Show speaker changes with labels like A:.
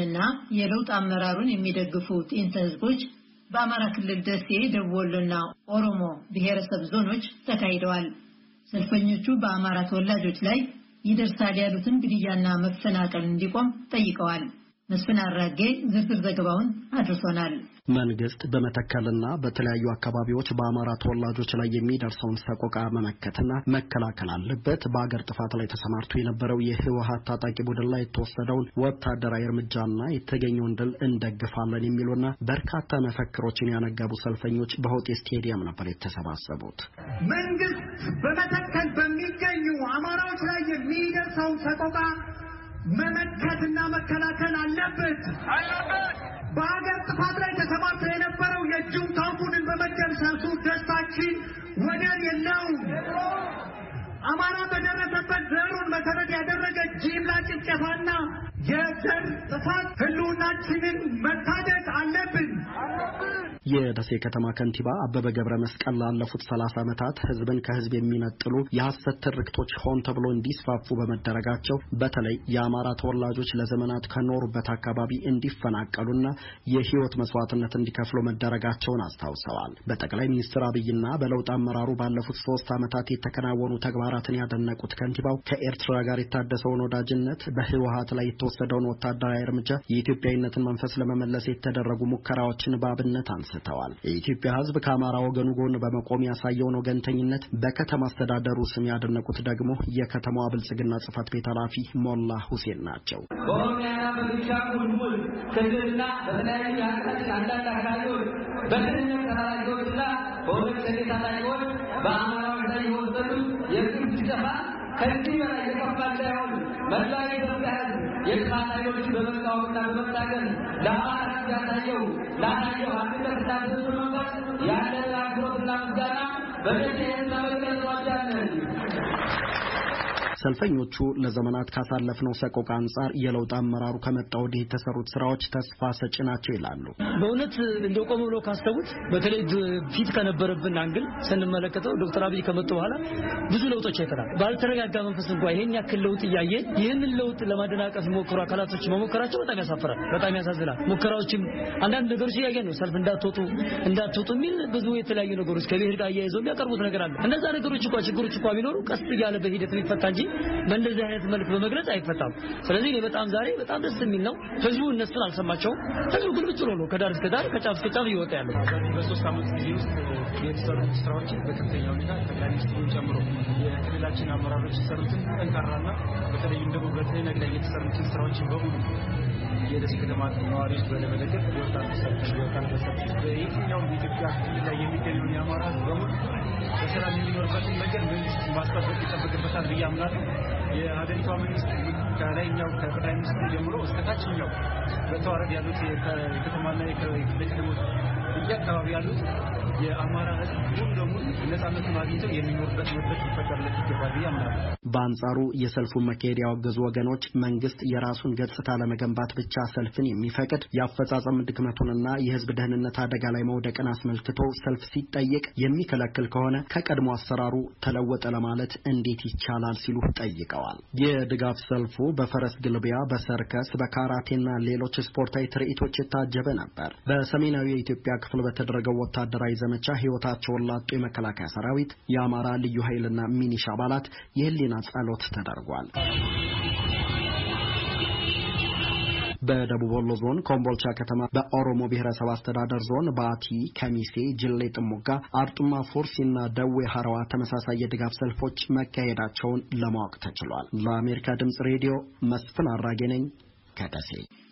A: ብአዴንና የለውጥ አመራሩን የሚደግፉ ጤንተ ህዝቦች በአማራ ክልል ደሴ፣ ደቡብ ወሎና ኦሮሞ ብሔረሰብ ዞኖች ተካሂደዋል። ሰልፈኞቹ በአማራ ተወላጆች ላይ ይደርሳል ያሉትን ግድያና መፈናቀል እንዲቆም ጠይቀዋል። መስፍን አራጌ ዝርዝር ዘገባውን አድርሶናል።
B: መንግስት በመተከልና በተለያዩ አካባቢዎች በአማራ ተወላጆች ላይ የሚደርሰውን ሰቆቃ መመከትና መከላከል አለበት። በአገር ጥፋት ላይ ተሰማርቶ የነበረው የህወሓት ታጣቂ ቡድን ላይ የተወሰደውን ወታደራዊ እርምጃና የተገኘውን ድል እንደግፋለን የሚሉና በርካታ መፈክሮችን ያነገቡ ሰልፈኞች በሆጤ ስቴዲየም ነበር የተሰባሰቡት።
C: መንግስት በመተከል በሚገኙ አማራዎች ላይ የሚደርሰውን ሰቆቃ መመከትና መከላከል አለበት። በአገር ጥፋት ላይ ተሰማርቶ የነበረው የጁንታው ቡድን በመደምሰሱ ደስታችን ወደር የለውም። አማራ በደረሰበት ዘሩን መሰረት ያደረገ ጅምላ ጭፍጨፋና የዘር ጥፋት ህልውናችንን መታደግ አለብን።
B: የደሴ ከተማ ከንቲባ አበበ ገብረ መስቀል ላለፉት 30 ዓመታት ህዝብን ከህዝብ የሚነጥሉ የሐሰት ትርክቶች ሆን ተብሎ እንዲስፋፉ በመደረጋቸው በተለይ የአማራ ተወላጆች ለዘመናት ከኖሩበት አካባቢ እንዲፈናቀሉና የህይወት መስዋዕትነት እንዲከፍሉ መደረጋቸውን አስታውሰዋል። በጠቅላይ ሚኒስትር አብይና በለውጥ አመራሩ ባለፉት 3 ዓመታት የተከናወኑ ተግባራትን ያደነቁት ከንቲባው ከኤርትራ ጋር የታደሰውን ወዳጅነት፣ በህወሓት ላይ የተወሰደውን ወታደራዊ እርምጃ፣ የኢትዮጵያዊነትን መንፈስ ለመመለስ የተደረጉ ሙከራዎችን በአብነት አንስተዋል። የኢትዮጵያ ህዝብ ከአማራ ወገኑ ጎን በመቆም ያሳየውን ወገንተኝነት በከተማ አስተዳደሩ ስም ያደነቁት ደግሞ የከተማዋ ብልጽግና ጽሕፈት ቤት ኃላፊ ሞላ ሁሴን ናቸው።
D: በኦሮሚያና በቤኒሻንጉል ክልልና በተለያዩ የሀገራችን አንዳንድ አካባቢዎች በክልል ተራራጆችና በሁለት ሸኔ ታጣቂዎች በአማራዎች ላይ የወሰዱት የግፍ ጭፍጨፋ ከዚህ በላይ የከፋ እንዳይሆን መላው የኢትዮጵያ ህዝብ የጥፋት ኃይሎችን በመቃወምና በመታገል ለአማራ ህዝብ ላሳየው አንድነትና ትብብር መንፈስ ያለን አክብሮትና ምስጋና በደስታ መግለጽ እንወዳለን።
B: ሰልፈኞቹ ለዘመናት ካሳለፍነው ሰቆቃ አንጻር የለውጥ አመራሩ ከመጣ ወዲህ የተሰሩት ስራዎች ተስፋ ሰጪ ናቸው ይላሉ።
E: በእውነት እንደው ቆም ብሎ ካስተውት በተለይ ፊት ከነበረብን አንግል ስንመለከተው ዶክተር አብይ ከመጡ በኋላ ብዙ ለውጦች አይተናል። ባልተረጋጋ መንፈስ እንኳን ይሄን ያክል ለውጥ እያየን ይህንን ለውጥ ለማደናቀፍ ሞክሩ አካላቶች መሞከራቸው በጣም ያሳፍራል፣ በጣም ያሳዝናል። ሙከራዎችም አንዳንድ ነገሮች እያየን ነው። ሰልፍ እንዳትወጡ የሚል ብዙ የተለያዩ ነገሮች ከብሔር ጋር እያይዘው የሚያቀርቡት ነገር አለ። እነዛ ነገሮች እንኳን ችግሮች እንኳን ቢኖሩ ቀስ እያለ በሂደት የሚፈታ እንጂ በእንደዚህ አይነት መልክ በመግለጽ አይፈታም። ስለዚህ እኔ በጣም ዛሬ በጣም ደስ የሚል ነው። ህዝቡ እነሱን አልሰማቸውም። ህዝቡ ግልብጭ ብሎ ነው ከዳር እስከ ዳር ከጫፍ እስከ ጫፍ እየወጣ ያለው።
F: በ3 ዓመት ጊዜ ውስጥ የተሰሩ ስራዎችን በከፍተኛ ሁኔታ ጠቅላይ ሚኒስትሩን ጨምሮ የክልላችን አመራሮች የሰሩትን ጠንካራና በተለይም ደግሞ በትህነግ ላይ የተሰሩትን ስራዎችን በሙሉ የደሴ ከተማ ነዋሪዎች በመደገፍ የወጣት ተሳትፎ በየትኛውም የኢትዮጵያ ክልል ላይ የሚገኙ የአማራ በሙሉ በሰላም የሚኖርበትን ነገር መንግስት ማስጠበቅ ይጠበቅበታል ብዬ አምናለሁ። የሀገሪቷ መንግስት ከላይኛው ከጠቅላይ ሚኒስትሩ ጀምሮ እስከ ታችኛው በተዋረድ ያሉት የከተማና የክልል ከተሞች በየአካባቢ ያሉት የአማራ ህዝብ ሙሉ ለሙሉ ነፃነቱን አግኝተው የሚኖርበት መብት ሊፈቀድለት ይገባል ብዬ አምናለሁ።
B: በአንጻሩ የሰልፉን መካሄድ ያወገዙ ወገኖች መንግስት የራሱን ገጽታ ለመገንባት ብቻ ሰልፍን የሚፈቅድ የአፈጻጸም ድክመቱንና የህዝብ ደህንነት አደጋ ላይ መውደቅን አስመልክቶ ሰልፍ ሲጠየቅ የሚከለክል ከሆነ ከቀድሞ አሰራሩ ተለወጠ ለማለት እንዴት ይቻላል ሲሉ ጠይቀዋል። የድጋፍ ሰልፉ በፈረስ ግልቢያ፣ በሰርከስ፣ በካራቴና ሌሎች ስፖርታዊ ትርኢቶች የታጀበ ነበር። በሰሜናዊ የኢትዮጵያ ክፍል በተደረገው ወታደራዊ ዘመቻ ህይወታቸውን ላጡ የመከላከያ ሰራዊት፣ የአማራ ልዩ ኃይልና ሚኒሻ አባላት የህሊና ጸሎት ተደርጓል። በደቡብ ወሎ ዞን ኮምቦልቻ ከተማ፣ በኦሮሞ ብሔረሰብ አስተዳደር ዞን ባቲ፣ ከሚሴ፣ ጅሌ ጥሙጋ፣ አርጡማ ፎርሲና ደዌ ሐረዋ ተመሳሳይ የድጋፍ ሰልፎች መካሄዳቸውን ለማወቅ ተችሏል። ለአሜሪካ ድምጽ ሬዲዮ መስፍን አራጌ ነኝ ከደሴ።